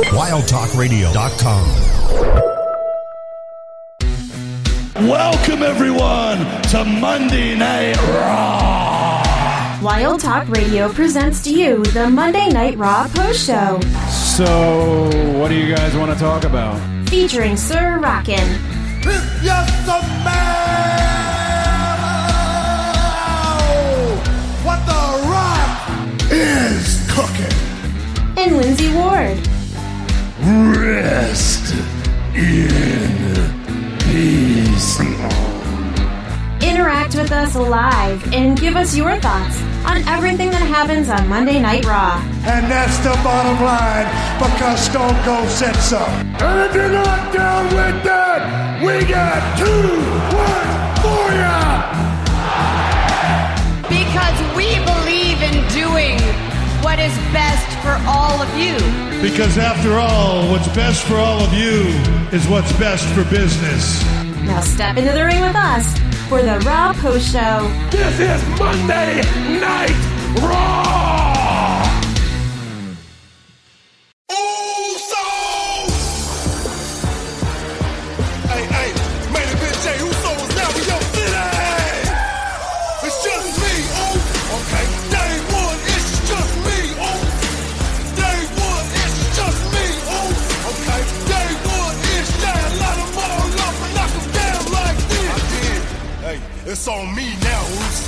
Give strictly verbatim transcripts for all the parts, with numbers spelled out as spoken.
wild talk radio dot com. Welcome, everyone, to Monday Night Raw. Wild Talk Radio presents to you the Monday Night Raw Post Show. So, what do you guys want to talk about? Featuring Sir Rockin'. It's just a man. What the Rock is cooking. And Lindsay Ward. Rest in peace. Interact with us live and give us your thoughts on everything that happens on Monday Night Raw. And that's the bottom line, because Stone Cold said so. And if you're not down with that, we got two words for ya! Because we believe in doing what is best for all of you. Because after all, what's best for all of you is what's best for business. Now step into the ring with us for the Raw Post Show. This is Monday Night Raw! Hey, hey, made a bitch Jay Uso is now in your city! It's just me, oh! Okay, day one, it's just me, oh! Day one, it's just me, oh! Okay, day one, it's yeah, light 'em all up and knock 'em down like this! I did. Hey, it's on me now, Oos.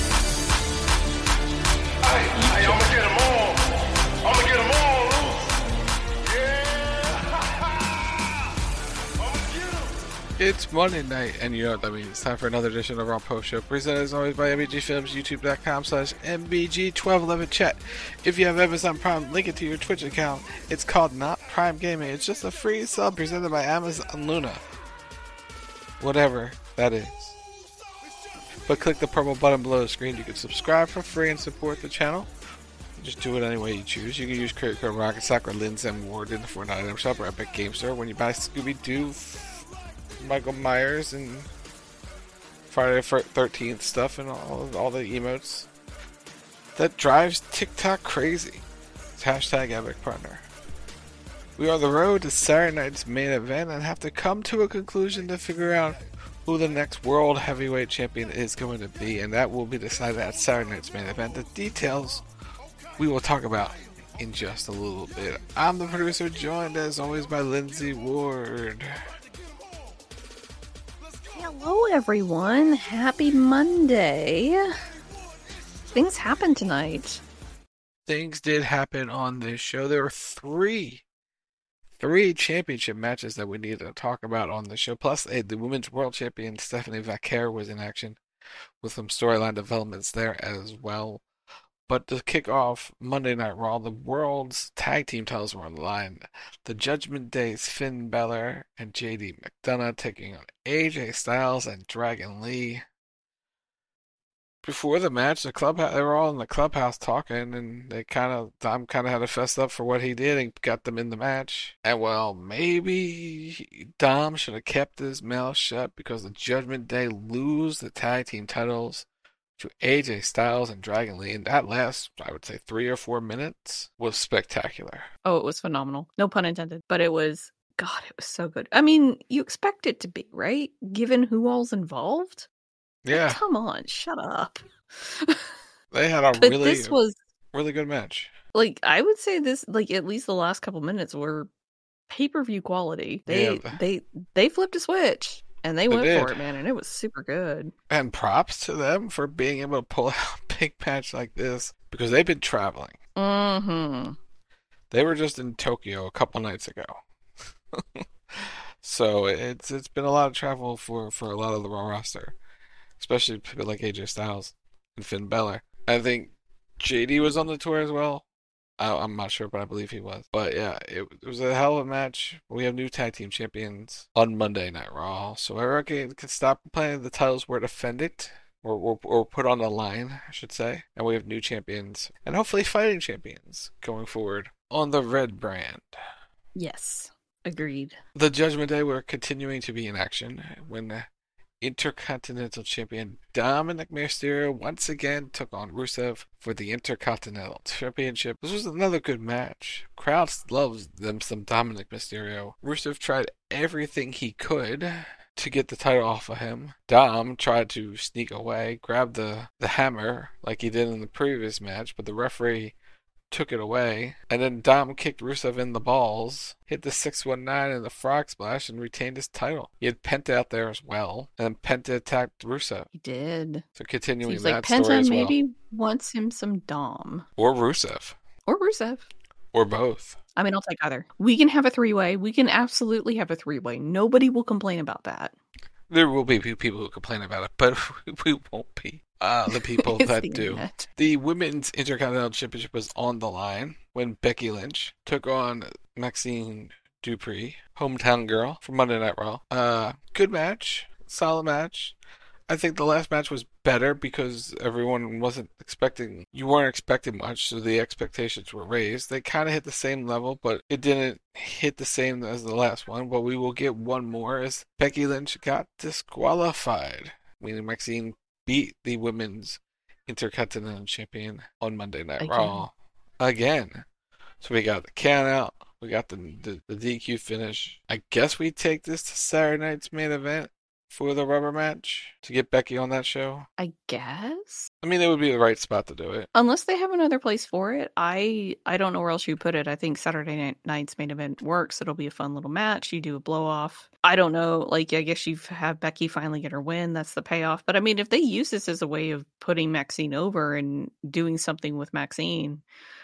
Hey, hey, I'ma get 'em all. I'ma get 'em all, Oos. Yeah! I'ma get 'em. It's Monday night, and you know what that means. It's time for another edition of Raw Post Show, presented as always by M B G Films, youtube.com slash M B G twelve eleven chat. If you have Amazon Prime, link it to your Twitch account. It's called Not Prime Gaming. It's just a free sub presented by Amazon Luna. Whatever that is. But click the purple button below the screen. You can subscribe for free and support the channel. Just do it any way you choose. You can use credit code Rocket Sock or Lindsay Ward in the Fortnite item shop or Epic Game Store when you buy Scooby-Doo, Michael Myers, and Friday the thirteenth stuff and all, all the emotes. That drives TikTok crazy. It's hashtag Epic Partner. We are on the road to Saturday night's main event and have to come to a conclusion to figure out who the next World Heavyweight Champion is going to be, and that will be decided at Saturday night's main event. The details we will talk about in just a little bit. I'm the producer, joined as always by Lindsay Ward. Hello, everyone. Happy Monday. Things happened tonight. Things did happen on this show. There were three, three championship matches that we need to talk about on the show. Plus, uh, the Women's World Champion Stephanie Vaquer was in action with some storyline developments there as well. But to kick off Monday Night Raw, the world's tag team titles were on the line. The Judgment Day's Finn Balor and J D McDonough taking on A J Styles and Dragon Lee. Before the match, the clubhouse, they were all in the clubhouse talking, and they kind of, Dom kind of had a fess up for what he did and got them in the match. And well, maybe Dom should have kept his mouth shut because the Judgment Day lose the tag team titles to A J Styles and Dragon Lee, and that last, I would say, three or four minutes was spectacular. Oh, it was phenomenal. No pun intended. But it was, God, it was so good. I mean, you expect it to be, right? Given who all's involved? Yeah. Like, come on, shut up. They had a but really, this was, really good match. like, I would say this, like, at least the last couple minutes were pay-per-view quality. They, Yeah. they, they flipped a switch. And they, They went did. for it, man, and it was super good. And props to them for being able to pull out a big match like this because they've been traveling. Mm-hmm. They were just in Tokyo a couple nights ago. So it's it's been a lot of travel for, for a lot of the Raw roster, especially people like A J Styles and Finn Balor. I think J D was on the tour as well. I, I'm not sure, but I believe he was. But yeah, it, it was a hell of a match. We have new tag team champions on Monday Night Raw, so everyone can, can stop playing. The titles were defended, or, or or put on the line, I should say. And we have new champions, and hopefully fighting champions going forward on the Red brand. Yes, agreed. The Judgment Day were continuing to be in action when Intercontinental Champion Dominic Mysterio once again took on Rusev for the Intercontinental Championship. This was another good match. Crowds loves them some Dominic Mysterio. Rusev tried everything he could to get the title off of him. Dom tried to sneak away, grab the, the hammer like he did in the previous match, but the referee took it away, and then Dom kicked Rusev in the balls, hit the six one nine and the frog splash, and retained his title. He had Penta out there as well, and Penta attacked Rusev. He did. So continuing Seems that like story Penta as well. maybe wants him some Dom. Or Rusev. Or Rusev. Or both. I mean, I'll take either. We can have a three-way. We can absolutely have a three-way. Nobody will complain about that. There will be people who complain about it, but we won't be uh, the people It's that the do. internet. The Women's Intercontinental Championship was on the line when Becky Lynch took on Maxine Dupree, hometown girl from Monday Night Raw. Uh, good match, solid match. I think the last match was better because everyone wasn't expecting, you weren't expecting much, so the expectations were raised. They kind of hit the same level, but it didn't hit the same as the last one. But we will get one more as Becky Lynch got disqualified, meaning Maxine beat the Women's Intercontinental Champion on Monday Night Again. Raw again. So we got the count out, we got the, the the D Q finish. I guess we take this to Saturday night's main event for the rubber match to get Becky on that show. I guess. I mean, it would be the right spot to do it. Unless they have another place for it, I I don't know where else you put it. I think Saturday night, night's main event works. It'll be a fun little match. You do a blow off. I don't know. Like, I guess you've had Becky finally get her win. That's the payoff. But I mean, if they use this as a way of putting Maxine over and doing something with Maxine,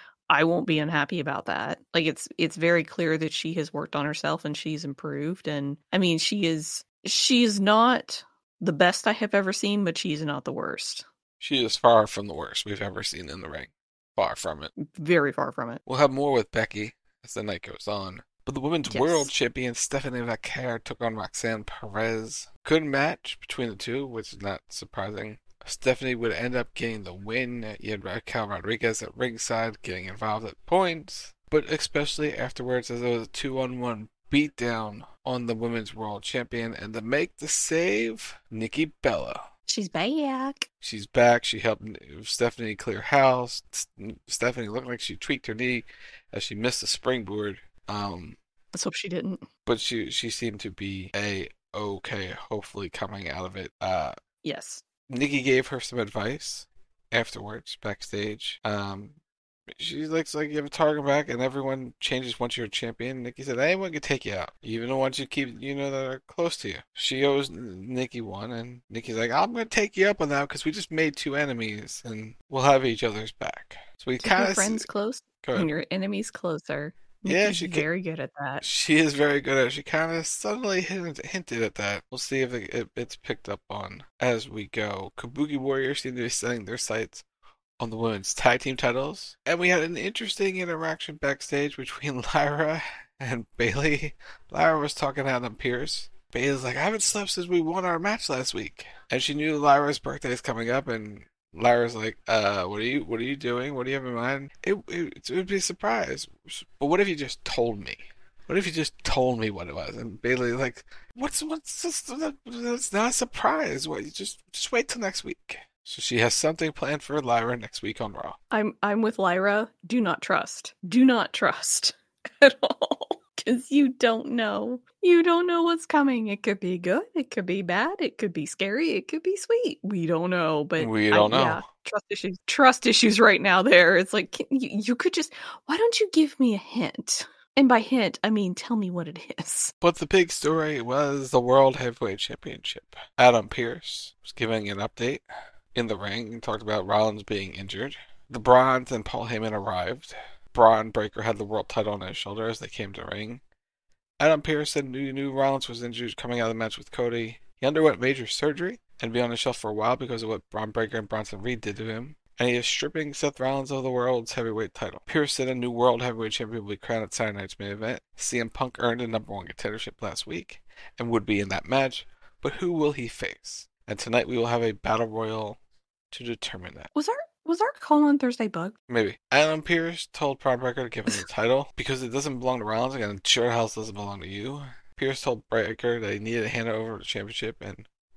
I won't be unhappy about that. Like, it's it's very clear that she has worked on herself and she's improved. And I mean, she is she is not the best I have ever seen, but she's not the worst. She is far from the worst we've ever seen in the ring. Far from it. Very far from it. We'll have more with Becky as the night goes on. But the Women's Yes. World Champion Stephanie Vaquer took on Roxanne Perez. Good match between the two, which is not surprising. Stephanie would end up getting the win. You had Raquel Rodriguez at ringside getting involved at points, but especially afterwards as it was a two-on-one beatdown on the Women's World Champion. And to make the save, Nikki Bella. She's back. She's back. She helped Stephanie clear house. Stephanie looked like she tweaked her knee as she missed a springboard. Um, Let's hope she didn't. but she she seemed to be a okay. Hopefully coming out of it. Uh, Yes. Nikki gave her some advice afterwards backstage. Um, she looks like you have a target back, and everyone changes once you're a champion. Nikki said anyone can take you out, even the ones you keep, you know, that are close to you. She owes Nikki one, and Nikki's like, "I'm gonna take you up on that because we just made two enemies, and we'll have each other's back." So we Keep kind your of friends close and your enemies closer. Yeah, Nikki's she can- very good at that. She is very good at it. She kind of subtly hinted, hinted at that. We'll see if it, it, it's picked up on as we go. Kabuki Warriors seem to be setting their sights on the women's tag team titles. And we had an interesting interaction backstage between Lyra and Bailey. Lyra was talking to Adam Pearce. Bailey's like, I haven't slept since we won our match last week. And she knew Lyra's birthday is coming up, and Lyra's like, uh, what are you, what are you doing? What do you have in mind? It, it, it would be a surprise. But what if you just told me? What if you just told me what it was? And Bailey like, what's, what's this? That's not a surprise. What, you just, just wait till next week. So she has something planned for Lyra next week on Raw. I'm I'm with Lyra. Do not trust. Do not trust at all. Because you don't know. You don't know what's coming. It could be good. It could be bad. It could be scary. It could be sweet. We don't know. But We don't I, know. Yeah, trust issues. Trust issues right now there. It's like, can, you, you could just, why don't you give me a hint? And by hint, I mean, tell me what it is. But the big story was the World Heavyweight Championship. Adam Pearce was giving an update in the ring. He talked about Rollins being injured. The Bronze and Paul Heyman arrived. Braun Breaker had the world title on his shoulder as they came to ring. Adam Pearce said he knew Rollins was injured coming out of the match with Cody. He underwent major surgery and be on the shelf for a while because of what Braun Breaker and Bronson Reed did to him. And he is stripping Seth Rollins of the world's heavyweight title. Pearce said a new world heavyweight champion will be crowned at Saturday night's main event. C M Punk earned a number one contendership last week and would be in that match. But who will he face? And tonight we will have a battle royal to determine that. Was our was our call on Thursday bugged? Maybe. Adam Pearce told Braun Breaker to give him the title because it doesn't belong to Rollins and it sure hell doesn't belong to you. Pearce told Breaker that he needed to hand over the championship and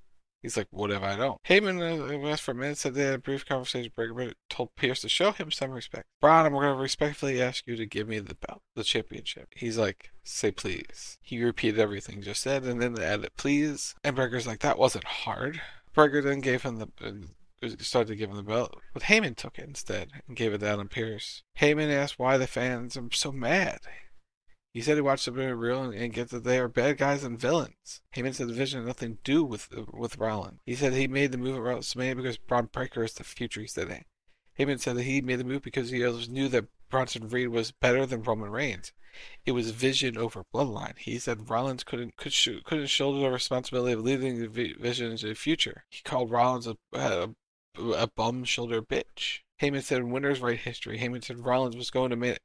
He's like, what if I don't? Heyman uh, asked for a minute, said they had a brief conversation with Breaker, but told Pierce to show him some respect. Braun, I'm going to respectfully ask you to give me the belt, the championship. He's like, say please. He repeated everything just said, and then added please. And Breaker's like, that wasn't hard. Breaker then gave him the... Uh, started to give him the belt, but Heyman took it instead and gave it down to Pierce. Heyman asked why the fans are so mad. He said he watched the movie real and, and gets that they are bad guys and villains. Heyman said the vision had nothing to do with with Rollins. He said he made the move at WrestleMania because Braun Breaker is the future, he said. Heyman said that he made the move because he knew that Bronson Reed was better than Roman Reigns. It was vision over bloodline. He said Rollins couldn't could sh- couldn't shoulder the responsibility of leading the v- vision into the future. He called Rollins a, a, a bum shoulder bitch. Heyman said winners write history. Heyman said Rollins was going to make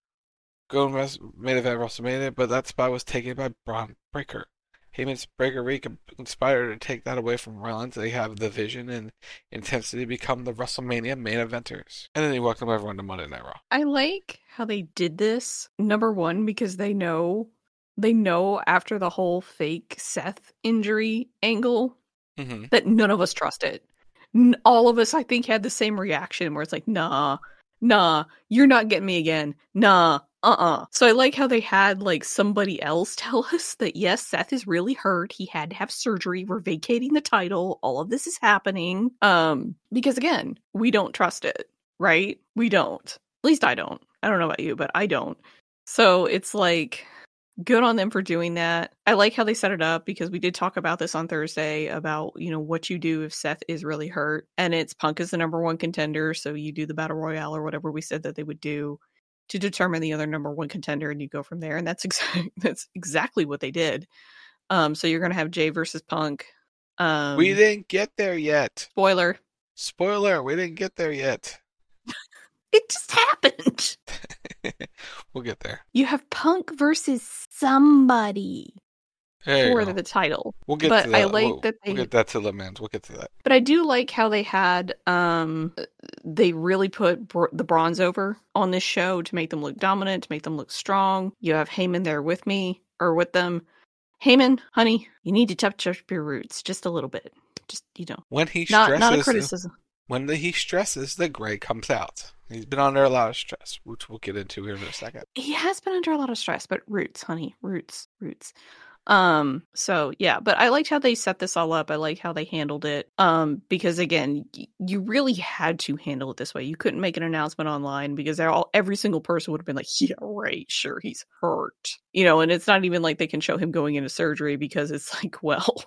Going main event WrestleMania, but that spot was taken by Braun Breaker. Heyman's Breaker Reed inspired to take that away from Rollins. They have the vision and intensity to become the WrestleMania main eventers. And then he welcomed everyone to Monday Night Raw. I like how they did this, number one, because they know they know after the whole fake Seth injury angle mm-hmm. that none of us trust it. All of us, I think, had the same reaction where it's like, nah, nah, you're not getting me again. Nah. Uh-uh. So I like how they had, like, somebody else tell us that, yes, Seth is really hurt. He had to have surgery. We're vacating the title. All of this is happening. Um, because, again, we don't trust it, right? We don't. At least I don't. I don't know about you, but I don't. So it's, like, good on them for doing that. I like how they set it up because we did talk about this on Thursday about, you know, what you do if Seth is really hurt. And it's Punk is the number one contender, so you do the Battle Royale or whatever we said that they would do to determine the other number one contender, and you go from there. And that's exactly that's exactly what they did. Um, so you're going to have Jay versus Punk. Um, we didn't get there yet. Spoiler. Spoiler, we didn't get there yet. It just happened. We'll get there. You have Punk versus somebody for the title. We'll get but to that. I like we'll, that they, we'll get that to the man. We'll get to that. But I do like how they had, um, they really put br- the Bronze over on this show to make them look dominant, to make them look strong. You have Heyman there with me, or with them. Heyman, honey, you need to touch up your roots just a little bit. Just, you know. When he not, stresses, not a criticism. When the, he stresses, the gray comes out. He's been under a lot of stress, which we'll get into here in a second. He has been under a lot of stress, but roots, honey, roots, roots. Um, so yeah, but I liked how they set this all up. I like how they handled it. Um, because again, y- you really had to handle it this way. You couldn't make an announcement online because they're all, every single person would have been like, yeah, right, sure, he's hurt. You know, and it's not even like they can show him going into surgery because it's like, well,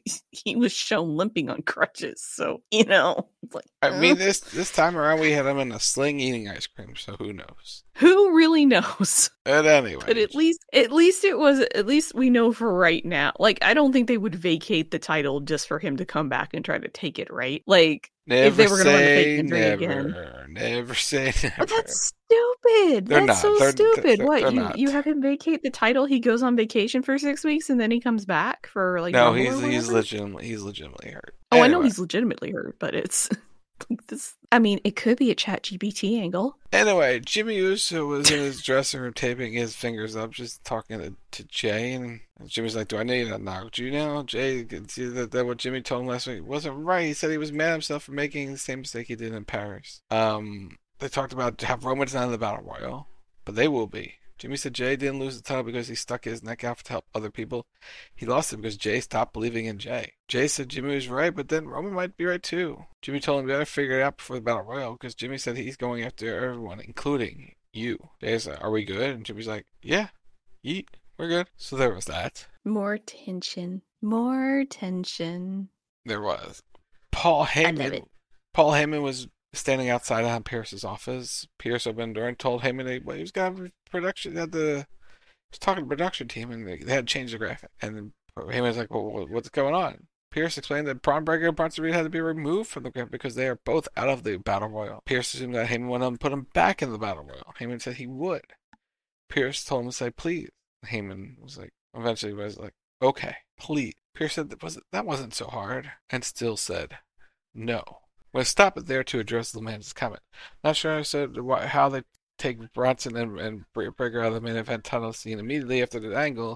he was shown limping on crutches. So, you know, it's like, I mean, this this time around we had him in a sling eating ice cream, so who knows? Who really knows? But anyway. But at least, at least it was, at least we know for right now. Like, I don't think they would vacate the title just for him to come back and try to take it, right? Like, never if they were going to run the fake injury never, again. Never say never. But that's stupid. They're that's not. so They're, stupid. they're, what, they're you not. you have him vacate the title, he goes on vacation for six weeks, and then he comes back for, like, no, Rumble he's or he's whatever? legitimately, he's legitimately hurt. Oh, Anyway. I know he's legitimately hurt, but it's... like this. I mean, it could be a Chat G P T angle. Anyway, Jimmy Uso was in his dressing room taping his fingers up, just talking to, to Jay, and Jimmy's like, do I need to knock you now? Jay could see that, that what Jimmy told him last week wasn't right. He said he was mad at himself for making the same mistake he did in Paris. Um, they talked about how Roman's not in the Battle Royal, but they will be. Jimmy said Jay didn't lose the title because he stuck his neck out to help other people. He lost it because Jay stopped believing in Jay. Jay said Jimmy was right, but then Roman might be right too. Jimmy told him better figure it out before the Battle Royal because Jimmy said he's going after everyone, including you. Jay's like, are we good? And Jimmy's like, yeah, yeet, we're good. So there was that. More tension. More tension. There was. Paul Heyman. I love it. Paul Heyman was standing outside on Pierce's office. Pierce opened the door and told Heyman that well, he was got production. Had the he was talking to the production team and they, they had to change the graphic. And then Heyman was like, "Well, what's going on?" Pierce explained that Braun Breaker and Bronson Reed had to be removed from the graphic because they are both out of the Battle Royal. Pierce assumed that Heyman went on and put them back in the Battle Royal. Heyman said he would. Pierce told him to say please. Heyman was like, eventually was like, okay, please. Pierce said that wasn't that wasn't so hard, and still said no. I'm going to stop it there to address the man's comment. Not sure I said why, how they take Bronson and, and Breaker out of the main event title scene immediately after the angle.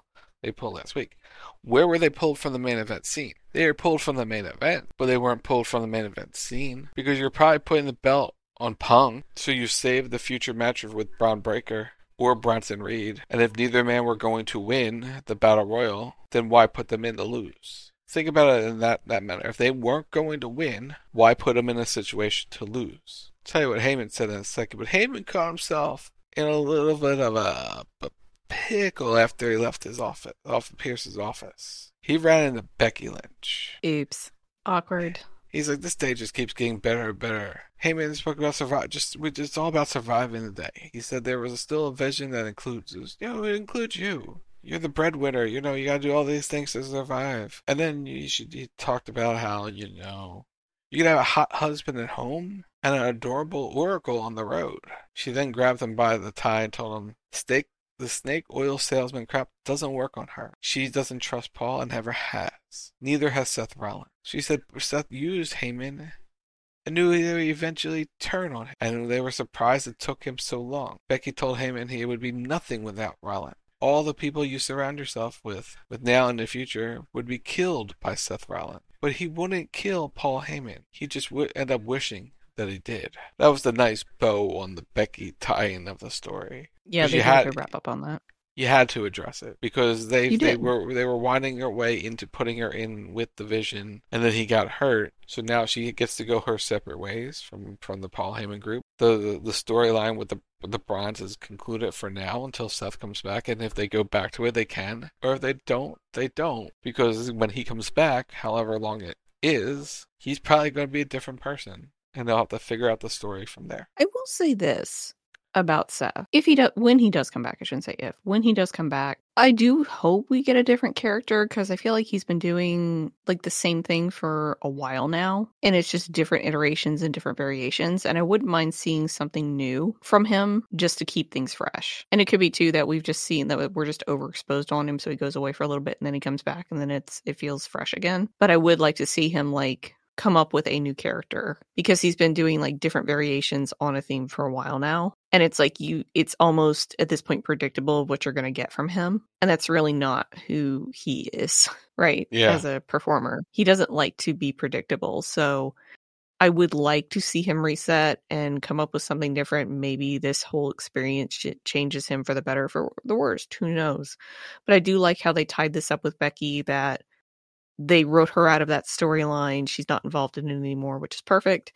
they pulled last week. Where were they pulled from the main event scene? They were pulled from the main event, but they weren't pulled from the main event scene because you're probably putting the belt on Punk, so you saved the future match with Braun Breaker or Bronson Reed. And if neither man were going to win the Battle Royal, then why put them in to lose? Think about it in that, that manner. If they weren't going to win, why put them in a situation to lose? I'll tell you what Heyman said in a second, but Heyman caught himself in a little bit of a, a pickle after he left his office, off Pierce's office. He ran into Becky Lynch. Oops. Awkward. He's like, this day just keeps getting better and better. Heyman spoke about survive. Just, we just all about surviving the day. He said there was still a vision that includes, you know, it includes you. You're the breadwinner. You know, you got to do all these things to survive. And then you should, he talked about how, you know, you could have a hot husband at home and an adorable oracle on the road. She then grabbed him by the tie and told him, steak, the snake oil salesman crap doesn't work on her. She doesn't trust Paul and never has. Neither has Seth Rollins. She said Seth used Heyman and knew he would eventually turn on him. And they were surprised it took him so long. Becky told Heyman he would be nothing without Rollins. All the people you surround yourself with, with now and the future, would be killed by Seth Rollins. But he wouldn't kill Paul Heyman. He just would end up wishing that he did. That was the nice bow on the Becky tie-in of the story. Yeah, they had to wrap up on that. You had to address it because they You they did. were they were winding her way into putting her in with the Vision, and then he got hurt. So now she gets to go her separate ways from, from the Paul Heyman group. The the, the storyline with the with the Bronze is concluded for now until Seth comes back, and if they go back to it, they can, or if they don't, they don't. Because when he comes back, however long it is, he's probably going to be a different person, and they'll have to figure out the story from there. I will say this about Seth. If he does, when he does come back, I shouldn't say if, when he does come back, I do hope we get a different character because I feel like he's been doing like the same thing for a while now. And it's just different iterations and different variations. And I wouldn't mind seeing something new from him just to keep things fresh. And it could be too that we've just seen that we're just overexposed on him. So he goes away for a little bit and then he comes back and then it's, it feels fresh again. But I would like to see him like come up with a new character because he's been doing like different variations on a theme for a while now. And it's like you, it's almost at this point predictable what you're going to get from him. And that's really not who he is, right? Yeah. As a performer, he doesn't like to be predictable. So I would like to see him reset and come up with something different. Maybe this whole experience ch- changes him for the better, for the worst. Who knows? But I do like how they tied this up with Becky, that they wrote her out of that storyline. She's not involved in it anymore, which is perfect.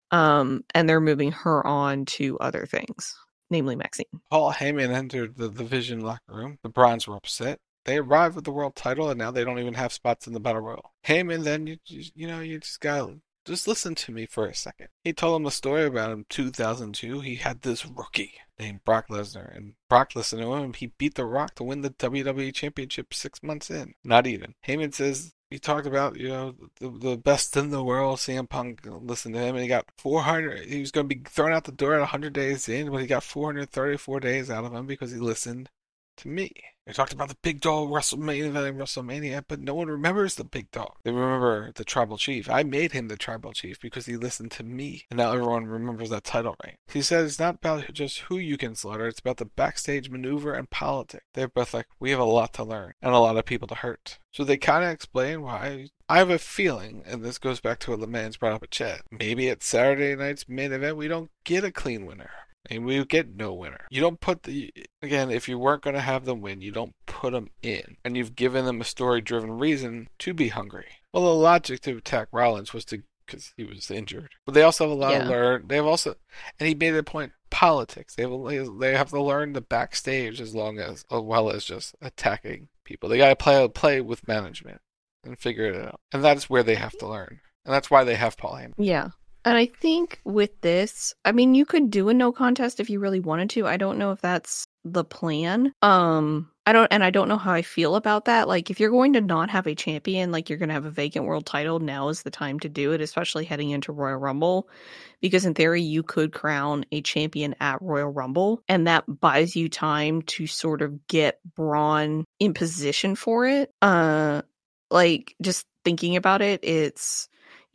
Um, and they're moving her on to other things, namely Maxine. Paul Heyman entered the, the Vision locker room. The Bronze were upset. They arrived with the world title, and now they don't even have spots in the Battle Royal. Heyman, then, you you, you know, you just gotta, just listen to me for a second. He told him a story about in two thousand two. He had this rookie named Brock Lesnar, and Brock listened to him. He beat The Rock to win the W W E Championship six months in. Not even. Heyman says, he talked about, you know, the, the best in the world. C M Punk listened to him, and he got four hundred. He was going to be thrown out the door at one hundred days in, but he got four hundred thirty-four days out of him because he listened to me. They talked about the big dog WrestleMania, WrestleMania, but no one remembers the big dog. They remember the tribal chief. I made him the tribal chief because he listened to me, and now everyone remembers that title reign. He said it's not about just who you can slaughter, it's about the backstage maneuver and politics. They're both like, we have a lot to learn and a lot of people to hurt. So they kind of explain why. I have a feeling, and this goes back to what LeMans brought up at chat, maybe at Saturday night's main event we don't get a clean winner. And we get no winner. You don't put the, again, if you weren't going to have them win, you don't put them in. And you've given them a story-driven reason to be hungry. Well, the logic to attack Rollins was to, because he was injured. But they also have a lot Yeah. to learn. They have also, and he made a point, politics. They have, they have to learn the backstage as long as, as well as just attacking people. They got to play play with management and figure it out. And that's where they have to learn. And that's why they have Paul Heyman. Yeah. And I think with this, I mean, you could do a no contest if you really wanted to. I don't know if that's the plan. Um, I don't, and I don't know how I feel about that. Like, if you're going to not have a champion, like you're going to have a vacant world title, now is the time to do it, especially heading into Royal Rumble. Because in theory, you could crown a champion at Royal Rumble, and that buys you time to sort of get Braun in position for it. Uh, like, just thinking about it, it's,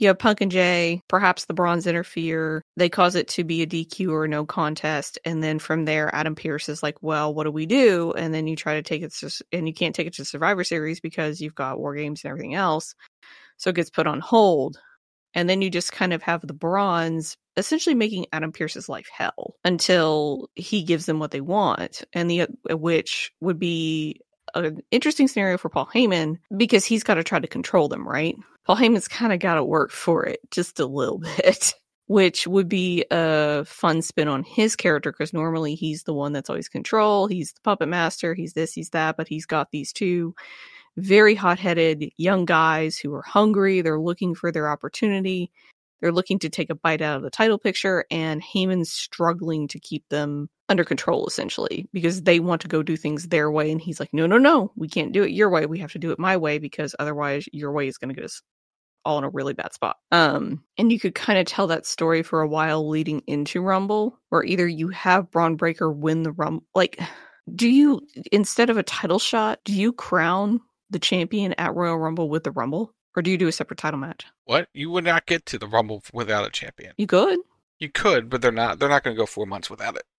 You have Punk and Jay, perhaps the Bronze interfere. They cause it to be a D Q or no contest. And then from there, Adam Pearce is like, well, what do we do? And then you try to take it to, and you can't take it to Survivor Series because you've got War Games and everything else. So it gets put on hold. And then you just kind of have the Bronze essentially making Adam Pearce's life hell until he gives them what they want. And the, which would be an interesting scenario for Paul Heyman because he's got to try to control them, right? Paul Heyman's kind of got to work for it just a little bit, which would be a fun spin on his character because normally he's the one that's always control. He's the puppet master. He's this, he's that, but he's got these two very hot-headed young guys who are hungry. They're looking for their opportunity. They're looking to take a bite out of the title picture, and Heyman's struggling to keep them under control, essentially, because they want to go do things their way. And he's like, no, no, no, we can't do it your way. We have to do it my way because otherwise your way is going to get us all in a really bad spot. Um, and you could kind of tell that story for a while leading into Rumble, where either you have Braun Breaker win the Rumble. Like, do you, instead of a title shot, do you crown the champion at Royal Rumble with the Rumble? Or do you do a separate title match? What? You would not get to the Rumble without a champion. You could. You could, but they're not. They're not going to go four months without it.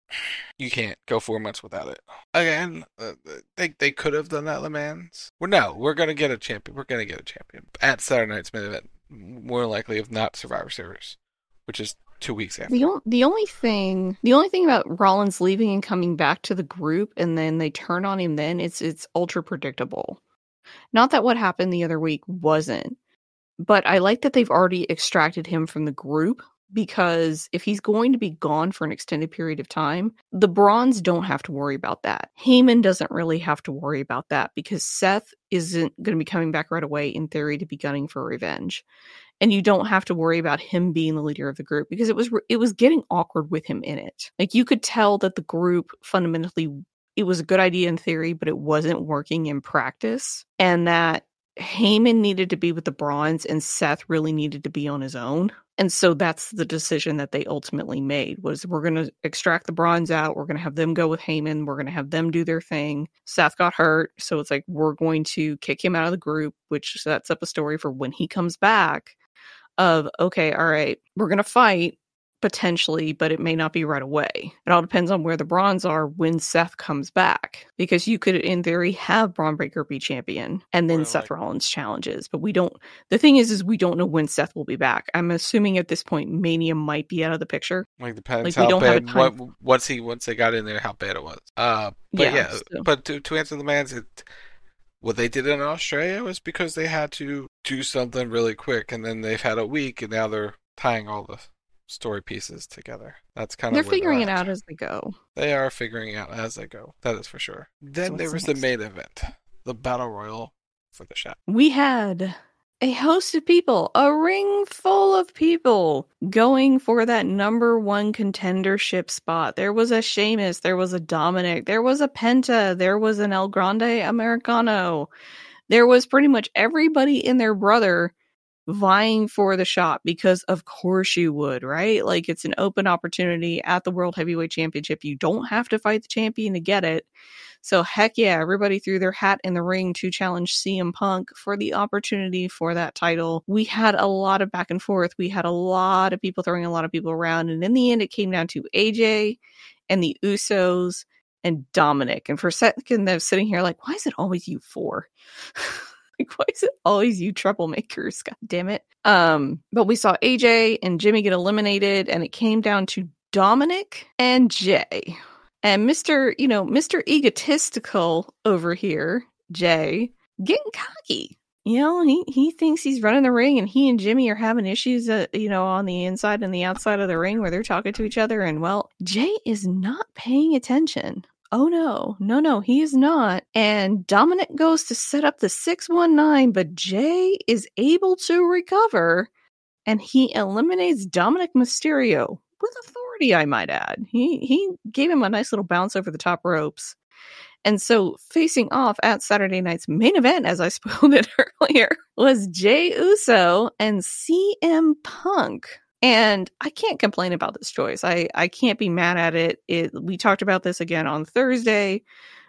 You can't go four months without it. Again, uh, they they could have done that, Le Mans. Well, no, we're going to get a champion. We're going to get a champion at Saturday Night's main event. More likely, if not Survivor Series, which is two weeks after. The, o- the only thing, the only thing about Rollins leaving and coming back to the group, and then they turn on him. Then it's it's ultra predictable. Not that what happened the other week wasn't, but I like that they've already extracted him from the group, because if he's going to be gone for an extended period of time, the Bronze don't have to worry about that. Heyman doesn't really have to worry about that because Seth isn't going to be coming back right away in theory to be gunning for revenge. And you don't have to worry about him being the leader of the group because it was it was getting awkward with him in it. Like, you could tell that the group fundamentally, it was a good idea in theory, but it wasn't working in practice. And that Heyman needed to be with the Bronze and Seth really needed to be on his own. And so that's the decision that they ultimately made, was we're going to extract the Bronze out. We're going to have them go with Heyman. We're going to have them do their thing. Seth got hurt. So it's like, we're going to kick him out of the group, which sets up a story for when he comes back of, okay, all right, we're going to fight. Potentially, but it may not be right away. It all depends on where the Bronze are when Seth comes back. Because you could, in theory, have Braun Breaker be champion and then well, Seth like, Rollins challenges. But we don't, the thing is, is we don't know when Seth will be back. I'm assuming at this point, Mania might be out of the picture. Like, depends like, how bad, what, once he, once they got in there, how bad it was. Uh, but yeah, yeah so. but to, to answer the man's, it, what they did in Australia was because they had to do something really quick, and then they've had a week, and now they're tying all the story pieces together. That's kind they're of they're figuring it out as they go. They are figuring it out as they go. That is for sure. Then so there was next? the main event, the Battle Royal for the shot. We had a host of people, a ring full of people going for that number one contendership spot. There was a Sheamus, there was a Dominic, there was a Penta, there was an El Grande Americano. There was pretty much everybody and their brother vying for the shot, because of course you would, right? Like, it's an open opportunity at the World Heavyweight Championship. You don't have to fight the champion to get it. So heck yeah, everybody threw their hat in the ring to challenge C M Punk for the opportunity for that title. We had a lot of back and forth. We had a lot of people throwing a lot of people around. And in the end, it came down to A J and the Usos and Dominic. And for a second, I was sitting here like, why is it always you four? Like, why is it always you troublemakers? God damn it. Um, but we saw A J and Jimmy get eliminated, and it came down to Dominic and Jay. And Mister, you know, Mister Egotistical over here, Jay, getting cocky. You know, he, he thinks he's running the ring, and he and Jimmy are having issues, uh, you know, on the inside and the outside of the ring where they're talking to each other. And, well, Jay is not paying attention. Oh, no, no, no, he is not. And Dominic goes to set up the six one nine, but Jay is able to recover, and he eliminates Dominic Mysterio with authority, I might add. He he gave him a nice little bounce over the top ropes. And so facing off at Saturday night's main event, as I spoiled it earlier, was Jey Uso and C M Punk. And I can't complain about this choice. I, I can't be mad at it. It. We talked about this again on Thursday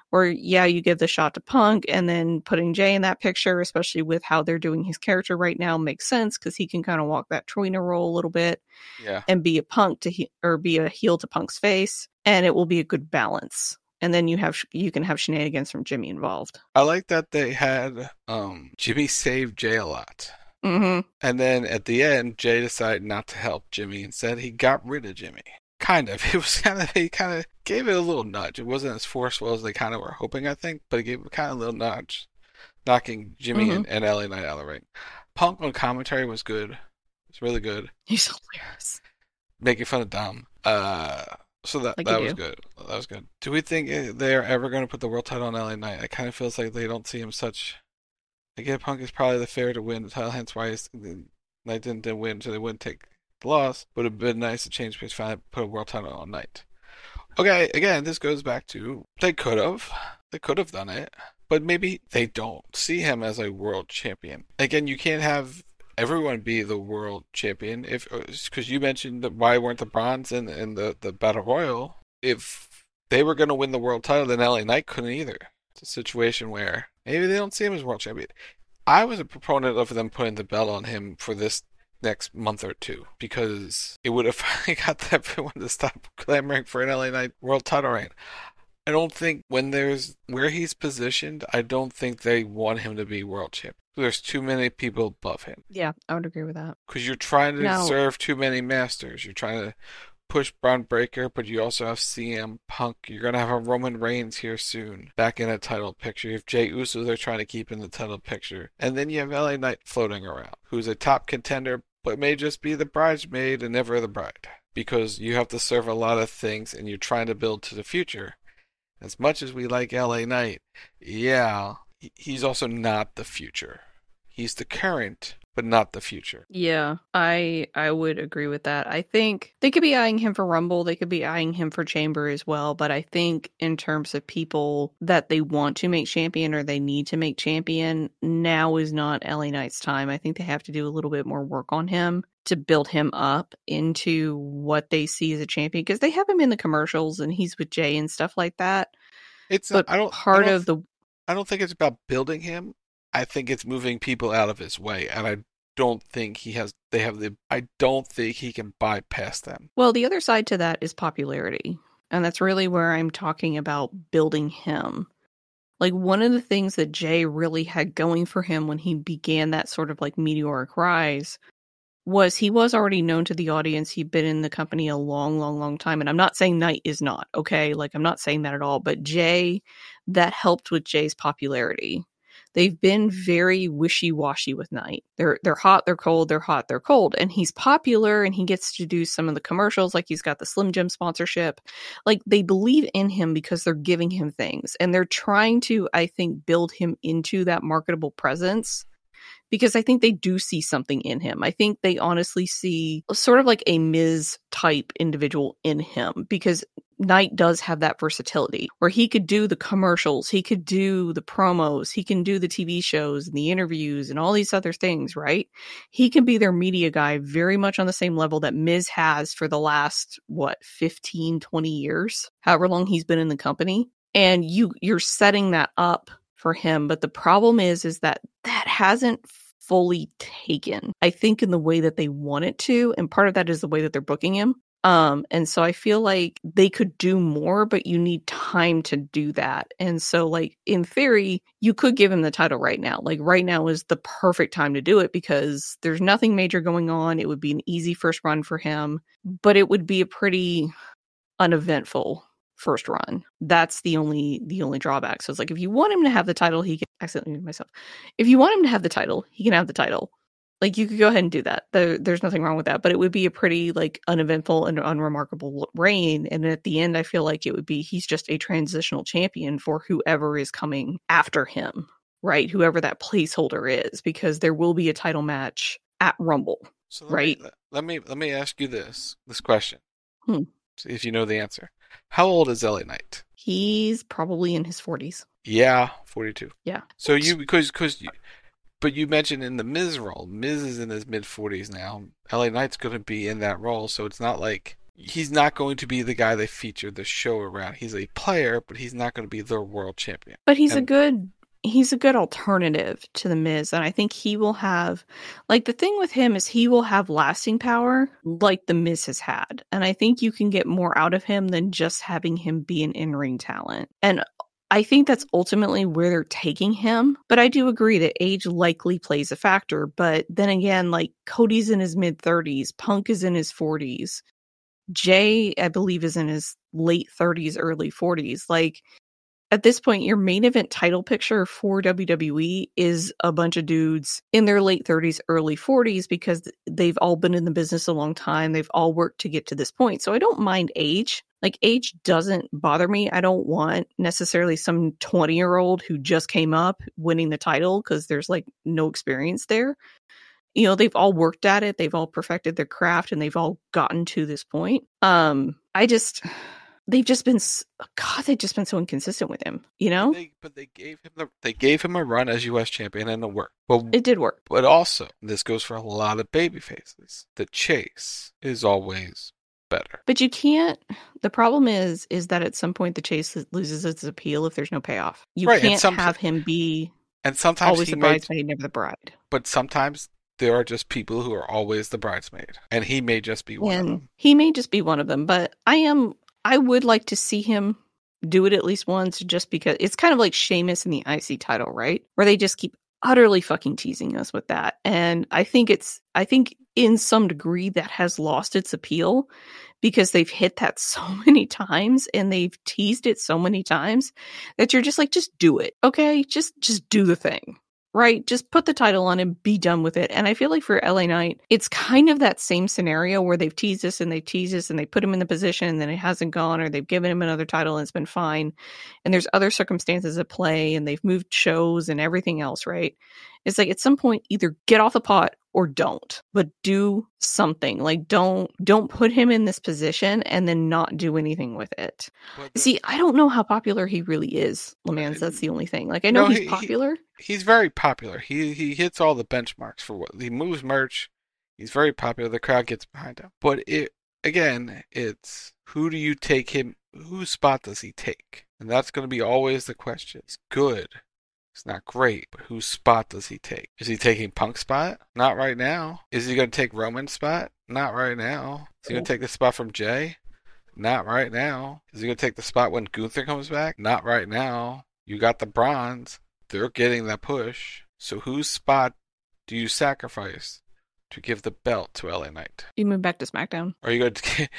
Or, yeah, you give the shot to Punk, and then putting Jay in that picture, especially with how they're doing his character right now, makes sense because he can kind of walk that Trina role a little bit. Yeah. And be a Punk to he- or be a heel to Punk's face, and it will be a good balance. And then you have you can have shenanigans from Jimmy involved. I like that they had um, Jimmy save Jay a lot. Mm-hmm. And then at the end, Jay decided not to help Jimmy. Instead, he got rid of Jimmy. Kind of. It was kind of, he kind of gave it a little nudge. It wasn't as forceful as they kind of were hoping, I think, but he gave it kind of a little nudge, knocking Jimmy Mm-hmm. and, and L A Knight out of the ring. Punk on commentary was good. It was really good. He's hilarious. Making fun of Dom. Uh, so that, Like that you was do. good. That was good. Do we think they're ever going to put the world title on L A Knight? It kind of feels like they don't see him such... Again, Punk is probably the favorite to win the title, hence why he's, Knight didn't, didn't win, so they wouldn't take the loss. Would have been nice to change pace, finally put a world title on Knight. Okay, again, this goes back to they could have, they could have done it, but maybe they don't see him as a world champion. Again, you can't have everyone be the world champion if because you mentioned that why weren't the Bronze in in the the Battle Royal? If they were going to win the world title, then L A Knight couldn't either. It's a situation where maybe they don't see him as world champion. I was a proponent of them putting the belt on him for this next month or two because it would have finally got everyone to stop clamoring for an L A Knight world title reign. I don't think when there's where he's positioned, I don't think they want him to be world champion. There's too many people above him. Yeah, I would agree with that. Because you're trying to No. serve too many masters. You're trying to push Braun Breaker, but you also have C M Punk. You're going to have a Roman Reigns here soon, back in a title picture. You have Jey Uso they're trying to keep in the title picture. And then you have L A Knight floating around, who's a top contender, but may just be the bridesmaid and never the bride. Because you have to serve a lot of things, and you're trying to build to the future. As much as we like L A Knight, yeah, he's also not the future. He's the current, but not the future. Yeah, I I would agree with that. I think they could be eyeing him for Rumble. They could be eyeing him for Chamber as well. But I think in terms of people that they want to make champion or they need to make champion, now is not L A Knight's time. I think they have to do a little bit more work on him to build him up into what they see as a champion. Because they have him in the commercials and he's with Jay and stuff like that. It's But I don't part I don't, of the I don't think it's about building him. I think it's moving people out of his way, and I don't think he has. They have the. I don't think he can bypass them. Well, the other side to that is popularity. And that's really where I'm talking about building him. Like, one of the things that Jay really had going for him when he began that sort of like meteoric rise was he was already known to the audience. He'd been in the company a long, long, long time. And I'm not saying Knight is not, okay? Like, I'm not saying that at all. But Jay, that helped with Jay's popularity. They've been very wishy-washy with Knight. They're they're hot, they're cold, they're hot, they're cold. And he's popular and he gets to do some of the commercials, like he's got the Slim Jim sponsorship. Like, they believe in him because they're giving him things. And they're trying to, I think, build him into that marketable presence. Because I think they do see something in him. I think they honestly see sort of like a Miz type individual in him. Because Knight does have that versatility where he could do the commercials, he could do the promos, he can do the T V shows and the interviews and all these other things, right? He can be their media guy very much on the same level that Miz has for the last, what, fifteen, twenty years, however long he's been in the company. And you, you're setting that up for him. But the problem is, is that that hasn't fully taken, I think, in the way that they want it to. And part of that is the way that they're booking him. Um, and so I feel like they could do more, but you need time to do that. And so, like, in theory, you could give him the title right now. Like, right now is the perfect time to do it because there's nothing major going on. It would be an easy first run for him, but it would be a pretty uneventful first run. That's the only the only drawback. So it's like, if you want him to have the title, he can accidentally mute myself. If you want him to have the title, he can have the title. Like, you could go ahead and do that. There, there's nothing wrong with that. But it would be a pretty, like, uneventful and unremarkable reign. And at the end, I feel like it would be he's just a transitional champion for whoever is coming after him, right? Whoever that placeholder is, because there will be a title match at Rumble, So let right? Me, let me let me ask you this this question. Hmm. See if you know the answer. How old is L A Knight? He's probably in his forties. Yeah, forty-two. Yeah. So you because because you, but you mentioned in the Miz role, Miz is in his mid forties now. L A Knight's going to be in that role, so it's not like he's not going to be the guy they featured the show around. He's a player, but he's not going to be the world champion. But he's And- a good he's a good alternative to the Miz, and I think he will have, like, the thing with him is he will have lasting power like the Miz has had, and I think you can get more out of him than just having him be an in-ring talent. And I think that's ultimately where they're taking him. But I do agree that age likely plays a factor. But then again, like, Cody's in his mid thirties, Punk is in his forties, Jay, I believe, is in his late thirties, early forties. Like, at this point, your main event title picture for W W E is a bunch of dudes in their late thirties, early forties, because they've all been in the business a long time. They've all worked to get to this point. So I don't mind age. Like, age doesn't bother me. I don't want necessarily some twenty-year-old who just came up winning the title because there's, like, no experience there. You know, they've all worked at it. They've all perfected their craft, and they've all gotten to this point. Um, I just... They've just been, God, they've just been so inconsistent with him, you know? They, but they gave him the, they gave him a run as U S champion, and it worked. Well, It did work. but also, this goes for a lot of baby faces. The chase is always better. But you can't, the problem is, is that at some point the chase loses its appeal if there's no payoff. You Right, and can't some- have him be And sometimes always he the may, bridesmaid, never the bride. but sometimes there are just people who are always the bridesmaid, and he may just be one of And them. he may just be one of them, but I am, I would like to see him do it at least once, just because it's kind of like Sheamus in the I C title, right? Where they just keep utterly fucking teasing us with that. And I think it's, I think in some degree that has lost its appeal because they've hit that so many times and they've teased it so many times that you're just like, just do it. Okay. Just, just do the thing. Right? Just put the title on and be done with it. And I feel like for L A Knight, it's kind of that same scenario where they've teased us and they've teased us and they put him in the position and then it hasn't gone, or they've given him another title and it's been fine. And there's other circumstances at play and they've moved shows and everything else, right? It's like at some point, either get off the pot or don't, but do something. Like don't, don't put him in this position and then not do anything with it. But the- See, I don't know how popular he really is, Lemans. That's the only thing. Like I know No, he's he- he- popular. he's very popular. He he hits all the benchmarks for what he moves merch. He's very popular. The crowd gets behind him. But it again, it's who do you take him? Whose spot does he take? And that's going to be always the question. He's good. He's not great, but whose spot does he take? Is he taking Punk's spot? Not right now. Is he going to take Roman's spot? Not right now. Is he going to take the spot from Jay? Not right now. Is he going to take the spot when Gunther comes back? Not right now. You got the bronze. They're getting that push. So whose spot do you sacrifice to give the belt to L A Knight? You move back to SmackDown. Are you going to...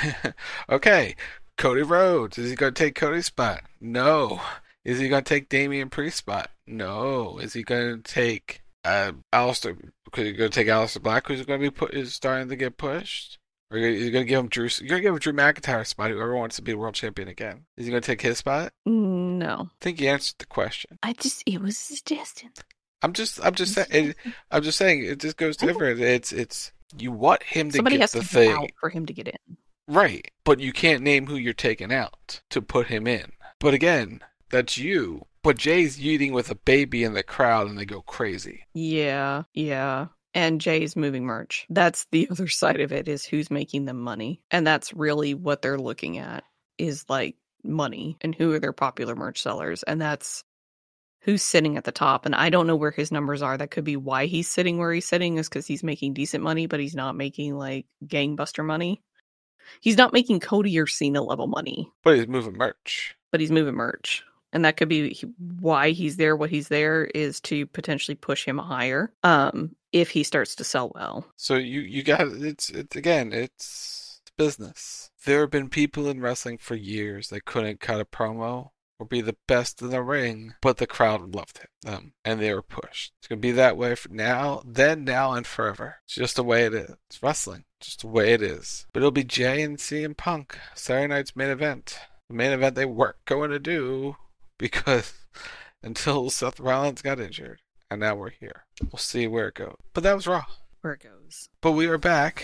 Okay. Cody Rhodes. Is he going to take Cody's spot? No. Is he going to take Damian Priest's spot? No. Is he going to take uh, Aleister... Could he go take Aleister Black, who's going to be put, is starting to get pushed? Or are you going to give him Drew... You're going to give him Drew McIntyre's spot, whoever wants to be world champion again. Is he going to take his spot? No. I think he answered the question. I just, it was a suggestion. I'm just, I'm just saying, it, I'm just saying, it just goes different. It's, it's, you want him to Somebody get has the to thing, be out for him to get in. right? But you can't name who you're taking out to put him in. But again, that's you. But Jay's eating with a baby in the crowd, and they go crazy. Yeah, yeah. And Jay's moving merch. That's the other side of it, is who's making them money. And that's really what they're looking at, is like money and who are their popular merch sellers. And that's who's sitting at the top. And I don't know where his numbers are. That could be why he's sitting where he's sitting, is because he's making decent money, but he's not making like gangbuster money. He's not making Cody or Cena level money, But he's moving merch. but he's moving merch. And that could be why he's there. What he's there is to potentially push him higher, um, if he starts to sell well. So you, you got, it's, it's, again, it's business. There have been people in wrestling for years that couldn't cut a promo or be the best in the ring, but the crowd loved them, and they were pushed. It's going to be that way for now, then, now, and forever. It's just the way it is. It's wrestling. Just the way it is. But it'll be Jay and C M Punk, Saturday night's main event. The main event they weren't going to do because until Seth Rollins got injured. And now we're here. We'll see where it goes. But that was Raw. Where it goes. But we are back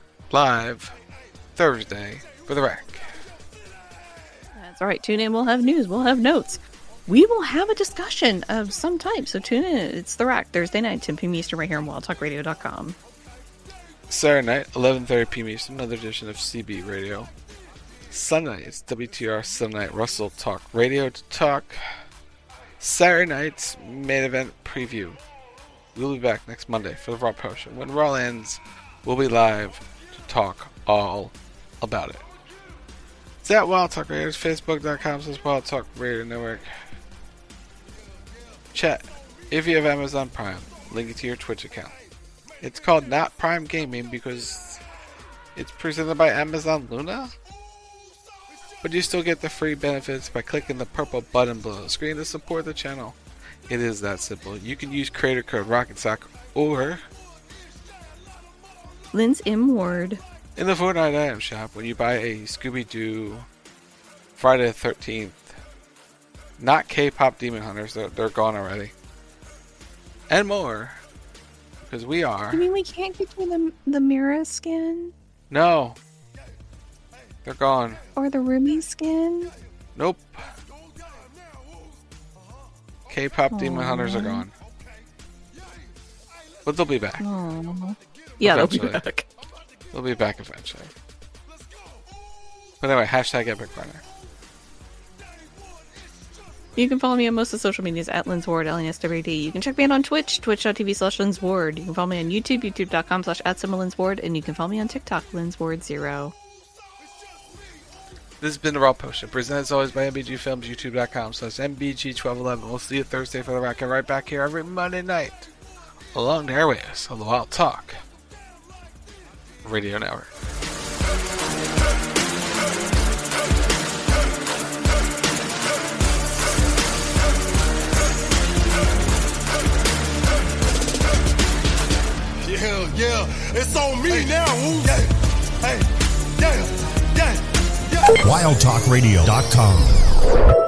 live Thursday for the Rack. That's all right. Tune in. We'll have news. We'll have notes. We will have a discussion of some type. So tune in. It's The Rack, Thursday night, ten p.m. Eastern, right here on wild talk radio dot com. Saturday night, eleven thirty p.m. Eastern, another edition of C B Radio. Sunday, it's W T R Sunday Night Russell Talk Radio to talk Saturday night's main event preview. We'll be back next Monday for the Raw Potion. When Raw ends, we'll be live to talk all about it. It's at Wild Talk Radio. It's Facebook.com slash Wild Talk Radio Network. Chat. If you have Amazon Prime, link it to your Twitch account. It's called Not Prime Gaming because it's presented by Amazon Luna. But you still get the free benefits by clicking the purple button below the screen to support the channel. It is that simple. You can use creator code RocketSock or Lynn's M Ward in the Fortnite item shop when you buy a Scooby-Doo Friday the thirteenth. Not K-pop Demon Hunters. They're, they're gone already. And more. Because we are. You mean we can't get you the, the Mira skin? No. They're gone. Or the Ruby skin? Nope. K-pop Aww. Demon Hunters are gone. But they'll be back. Aww. Yeah, they'll be Eventually. back. They'll be back eventually. But anyway, hashtag Epic Runner. You can follow me on most of the social medias at Lynn's Ward, L N S W D. You can check me out on Twitch, twitch.tv slash Lynn's Ward. You can follow me on YouTube, youtube.com slash at Lynn's Ward. And you can follow me on TikTok, Lynn's Ward Zero. This has been the Raw Potion, presented as always by M B G Films, youtube.com slash M B G twelve eleven. We'll see you Thursday for the Racket right back here every Monday night along the airways of the Wild Talk Radio Network. Yeah, yeah, it's on me now. Ooh. Yeah, hey, yeah, yeah, yeah. wild talk radio dot com